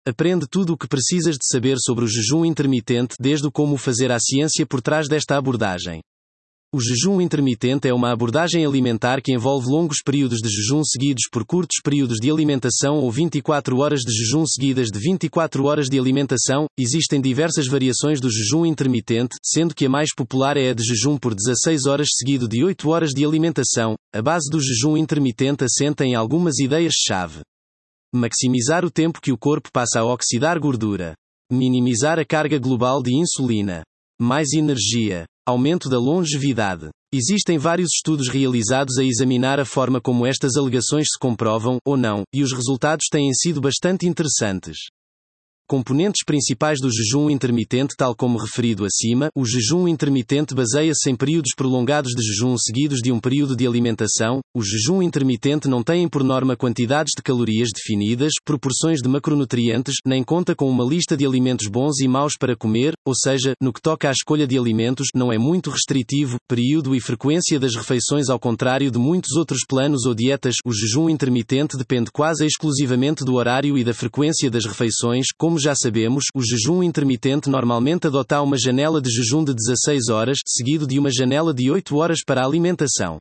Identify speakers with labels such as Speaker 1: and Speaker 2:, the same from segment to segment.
Speaker 1: Aprende tudo o que precisas de saber sobre o jejum intermitente, desde o como fazer à ciência por trás desta abordagem. O jejum intermitente é uma abordagem alimentar que envolve longos períodos de jejum seguidos por curtos períodos de alimentação ou 24 horas de jejum seguidas de 24 horas de alimentação. Existem diversas variações do jejum intermitente, sendo que a mais popular é a de jejum por 16 horas seguido de 8 horas de alimentação. A base do jejum intermitente assenta em algumas ideias-chave. Maximizar o tempo que o corpo passa a oxidar gordura. Minimizar a carga global de insulina. Mais energia. Aumento da longevidade. Existem vários estudos realizados a examinar a forma como estas alegações se comprovam, ou não, e os resultados têm sido bastante interessantes. Componentes principais do jejum intermitente. Tal como referido acima, o jejum intermitente baseia-se em períodos prolongados de jejum seguidos de um período de alimentação. O jejum intermitente não tem por norma quantidades de calorias definidas, proporções de macronutrientes, nem conta com uma lista de alimentos bons e maus para comer, ou seja, no que toca à escolha de alimentos, não é muito restritivo. Período e frequência das refeições. Ao contrário de muitos outros planos ou dietas, o jejum intermitente depende quase exclusivamente do horário e da frequência das refeições. Como já sabemos, o jejum intermitente normalmente adota uma janela de jejum de 16 horas, seguido de uma janela de 8 horas para a alimentação.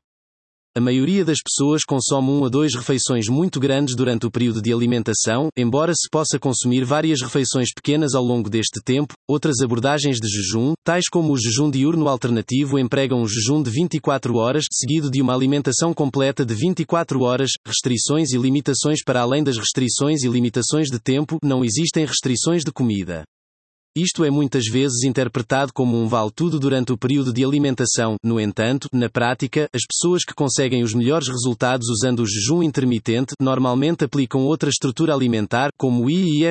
Speaker 1: A maioria das pessoas consome 1 a 2 refeições muito grandes durante o período de alimentação, embora se possa consumir várias refeições pequenas ao longo deste tempo. Outras abordagens de jejum, tais como o jejum diurno alternativo, empregam um jejum de 24 horas, seguido de uma alimentação completa de 24 horas. Restrições e limitações. Para além das restrições e limitações de tempo, não existem restrições de comida. Isto é muitas vezes interpretado como um vale-tudo durante o período de alimentação. No entanto, na prática, as pessoas que conseguem os melhores resultados usando o jejum intermitente normalmente aplicam outra estrutura alimentar, como o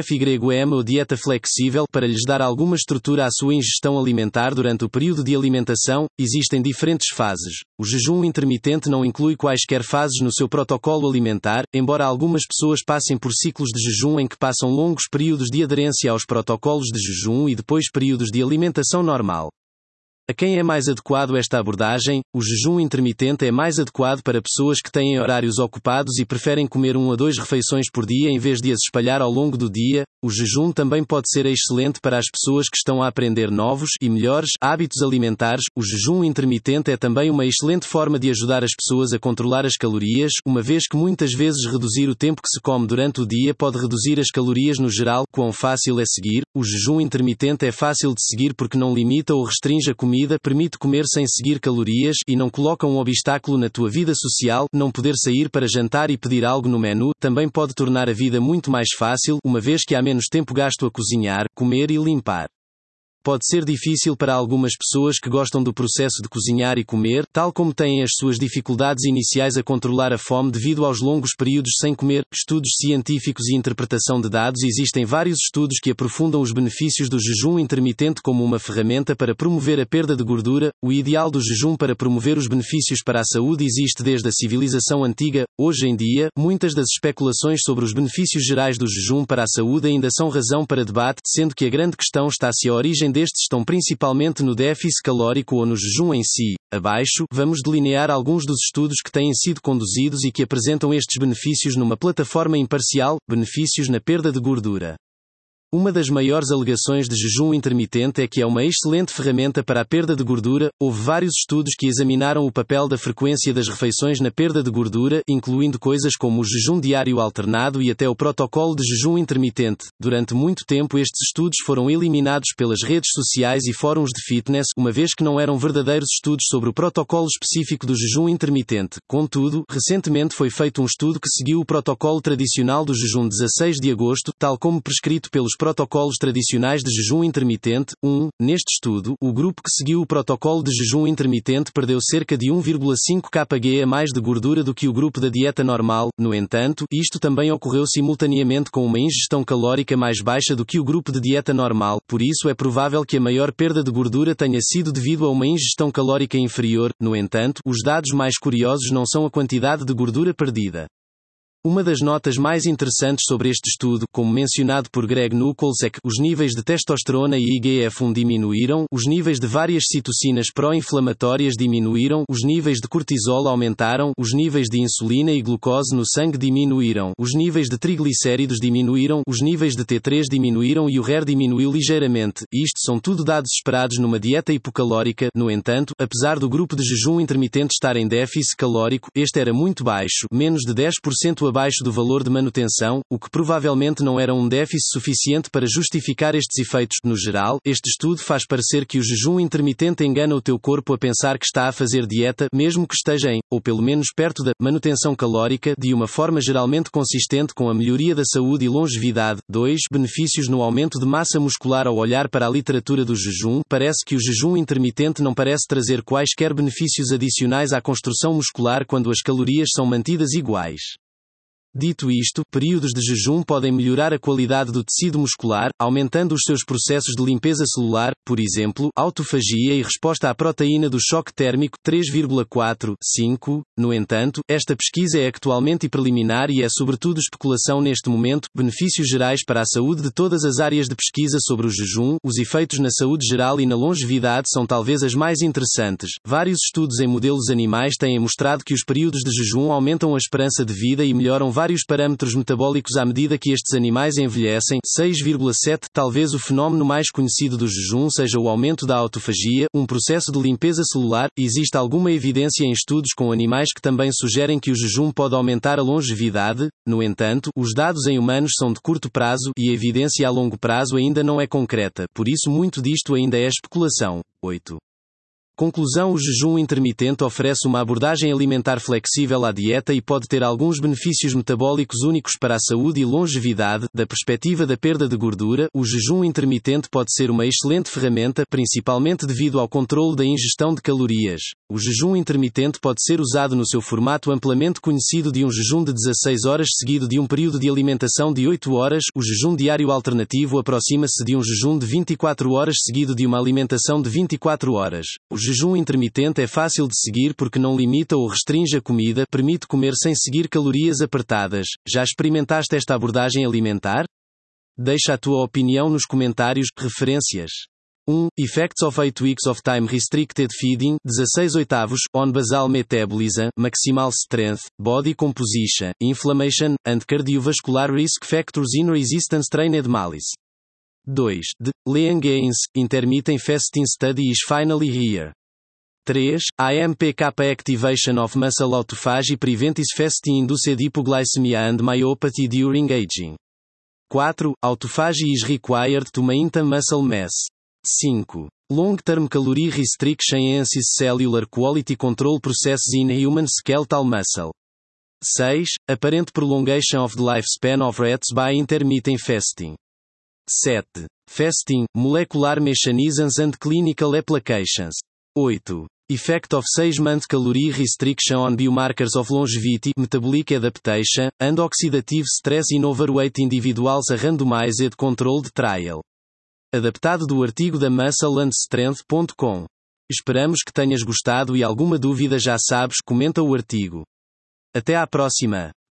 Speaker 1: IIFYM ou dieta flexível, para lhes dar alguma estrutura à sua ingestão alimentar durante o período de alimentação. Existem diferentes fases. O jejum intermitente não inclui quaisquer fases no seu protocolo alimentar, embora algumas pessoas passem por ciclos de jejum em que passam longos períodos de aderência aos protocolos de jejum e depois períodos de alimentação normal. A quem é mais adequado esta abordagem? O jejum intermitente é mais adequado para pessoas que têm horários ocupados e preferem comer 1 a 2 refeições por dia em vez de as espalhar ao longo do dia. O jejum também pode ser excelente para as pessoas que estão a aprender novos e melhores hábitos alimentares. O jejum intermitente é também uma excelente forma de ajudar as pessoas a controlar as calorias, uma vez que muitas vezes reduzir o tempo que se come durante o dia pode reduzir as calorias no geral. Quão fácil é seguir? O jejum intermitente é fácil de seguir porque não limita ou restringe a comida, permite comer sem seguir calorias e não coloca um obstáculo na tua vida social. Não poder sair para jantar e pedir algo no menu também pode tornar a vida muito mais fácil, uma vez que há menos tempo gasto a cozinhar, comer e limpar. Pode ser difícil para algumas pessoas que gostam do processo de cozinhar e comer, tal como têm as suas dificuldades iniciais a controlar a fome devido aos longos períodos sem comer. Estudos científicos e interpretação de dados. Existem vários estudos que aprofundam os benefícios do jejum intermitente como uma ferramenta para promover a perda de gordura. O ideal do jejum para promover os benefícios para a saúde existe desde a civilização antiga. Hoje em dia, muitas das especulações sobre os benefícios gerais do jejum para a saúde ainda são razão para debate, sendo que a grande questão está se a origem destes estão principalmente no déficit calórico ou no jejum em si. Abaixo, vamos delinear alguns dos estudos que têm sido conduzidos e que apresentam estes benefícios numa plataforma imparcial. Benefícios na perda de gordura. Uma das maiores alegações de jejum intermitente é que é uma excelente ferramenta para a perda de gordura. Houve vários estudos que examinaram o papel da frequência das refeições na perda de gordura, incluindo coisas como o jejum diário alternado e até o protocolo de jejum intermitente. Durante muito tempo estes estudos foram eliminados pelas redes sociais e fóruns de fitness, uma vez que não eram verdadeiros estudos sobre o protocolo específico do jejum intermitente. Contudo, recentemente foi feito um estudo que seguiu o protocolo tradicional do jejum 16 de agosto, tal como prescrito pelos protocolos tradicionais de jejum intermitente. Neste estudo, o grupo que seguiu o protocolo de jejum intermitente perdeu cerca de 1,5 kg a mais de gordura do que o grupo da dieta normal. No entanto, isto também ocorreu simultaneamente com uma ingestão calórica mais baixa do que o grupo de dieta normal, por isso é provável que a maior perda de gordura tenha sido devido a uma ingestão calórica inferior. No entanto, os dados mais curiosos não são a quantidade de gordura perdida. Uma das notas mais interessantes sobre este estudo, como mencionado por Greg Nuckols, é que os níveis de testosterona e IGF-1 diminuíram, os níveis de várias citocinas pró-inflamatórias diminuíram, os níveis de cortisol aumentaram, os níveis de insulina e glucose no sangue diminuíram, os níveis de triglicéridos diminuíram, os níveis de T3 diminuíram e o HER diminuiu ligeiramente. Isto são tudo dados esperados numa dieta hipocalórica. No entanto, apesar do grupo de jejum intermitente estar em déficit calórico, este era muito baixo, menos de 10% abaixo do valor de manutenção, o que provavelmente não era um déficit suficiente para justificar estes efeitos. No geral, este estudo faz parecer que o jejum intermitente engana o teu corpo a pensar que está a fazer dieta, mesmo que esteja em, ou pelo menos perto da, manutenção calórica, de uma forma geralmente consistente com a melhoria da saúde e longevidade. 2. Benefícios no aumento de massa muscular. Ao olhar para a literatura do jejum, parece que o jejum intermitente não parece trazer quaisquer benefícios adicionais à construção muscular quando as calorias são mantidas iguais. Dito isto, períodos de jejum podem melhorar a qualidade do tecido muscular, aumentando os seus processos de limpeza celular, por exemplo, autofagia e resposta à proteína do choque térmico 3,4/5. No entanto, esta pesquisa é atualmente preliminar e é sobretudo especulação neste momento. Benefícios gerais para a saúde. De todas as áreas de pesquisa sobre o jejum, os efeitos na saúde geral e na longevidade são talvez as mais interessantes. Vários estudos em modelos animais têm mostrado que os períodos de jejum aumentam a esperança de vida e melhoram vários parâmetros metabólicos à medida que estes animais envelhecem. 6,7. Talvez o fenómeno mais conhecido do jejum seja o aumento da autofagia, um processo de limpeza celular. Existe alguma evidência em estudos com animais que também sugerem que o jejum pode aumentar a longevidade. No entanto, os dados em humanos são de curto prazo, e a evidência a longo prazo ainda não é concreta, por isso muito disto ainda é especulação. 8. Conclusão: o jejum intermitente oferece uma abordagem alimentar flexível à dieta e pode ter alguns benefícios metabólicos únicos para a saúde e longevidade. Da perspectiva da perda de gordura, o jejum intermitente pode ser uma excelente ferramenta, principalmente devido ao controle da ingestão de calorias. O jejum intermitente pode ser usado no seu formato amplamente conhecido de um jejum de 16 horas seguido de um período de alimentação de 8 horas. O jejum diário alternativo aproxima-se de um jejum de 24 horas seguido de uma alimentação de 24 horas. O jejum intermitente é fácil de seguir porque não limita ou restringe a comida, permite comer sem seguir calorias apertadas. Já experimentaste esta abordagem alimentar? Deixa a tua opinião nos comentários. Referências: 1. Effects of 8 Weeks of Time Restricted Feeding, 16/8, on Basal Metabolism, Maximal Strength, Body Composition, Inflammation, and Cardiovascular Risk Factors in Resistance Trained Malice. 2. The Lean Gains, Intermittent Fasting Study is finally here. 3. AMPK Activation of Muscle Autophagy Prevents Fasting Induced Hypoglycemia and Myopathy During Aging. 4. Autophagy is required to maintain muscle mass. 5. Long-term calorie restriction enhances cellular quality control processes in human skeletal muscle. 6. Apparent prolongation of the lifespan of rats by intermittent fasting. 7. Fasting, molecular mechanisms and clinical applications. 8. Effect of 6-month calorie restriction on biomarkers of longevity, metabolic adaptation, and oxidative stress in overweight individuals. A randomized controlled trial. Adaptado do artigo da muscleandstrength.com. Esperamos que tenhas gostado e alguma dúvida já sabes, comenta o artigo. Até à próxima!